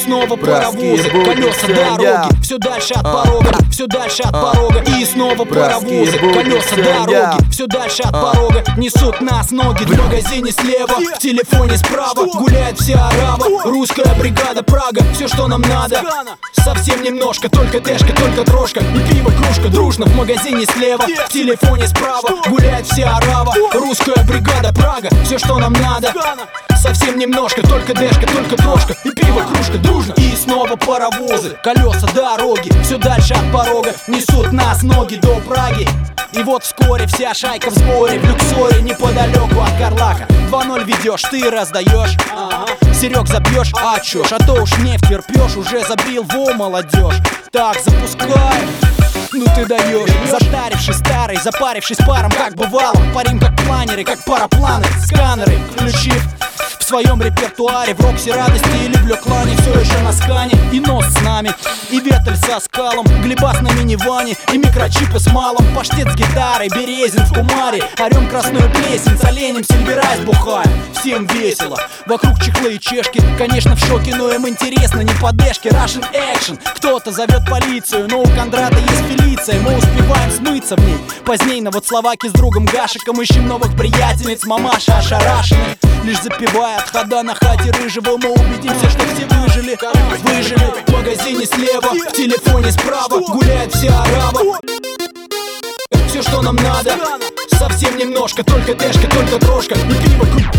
снова паровозы, колеса дороги, все дальше от порога, все дальше от порога. И снова паровозы, колеса дороги, все дальше от порога. Несут нас ноги в магазине слева, в телефоне справа. Гуляет вся арава, русская бригада Прага. Все, что нам надо, совсем немножко. Только дэшка, только трошка и пиво, кружка. Дружно в магазине слева, в телефоне справа. Гуляет вся арава, русская бригада Прага. Все, что нам надо, совсем немножко. Только дэшка, только трошка и пиво, кружка. Дружно. И снова паровозы, колеса дороги, все дальше от порога. Несут нас ноги до Праги. И вот вскоре вся шайка в сборе, в люксоре неподалеку от Карлака. 2-0 ведешь, ты раздаешь, Серег забьешь, а чё ж, а то уж не втерпёшь. Уже забил, во, молодежь. Так, запускай. Ну ты даешь, затарившись старый, запарившись паром, как бывало. Парим как планеры, как парапланы, сканеры включив в своем репертуаре. В Роксе радости и люблю клане, все еще на скане. И нос с нами, и ветель со скалом, Глебас на миниване, и микрочипы с малом. Паштет с гитарой, Березин в кумаре. Орем красную плесень, с оленем сельверайс бухаем. Всем весело, вокруг чехлы и чешки. Конечно в шоке, но им интересно, не подешки. Russian action, кто-то зовет полицию, но у Кондрата есть Фелиция. Мы успеваем смыться в ней поздней, но вот Словаки с другом Гашиком ищем новых приятельниц. Мамаша ошарашены, лишь запивая от хода на хате рыжего. Мы убедимся, что все выжили. Выжили в магазине слева, в телефоне справа. Гуляет вся арава. Все, что нам надо, совсем немножко. Только дэшка, только трошка и пиво.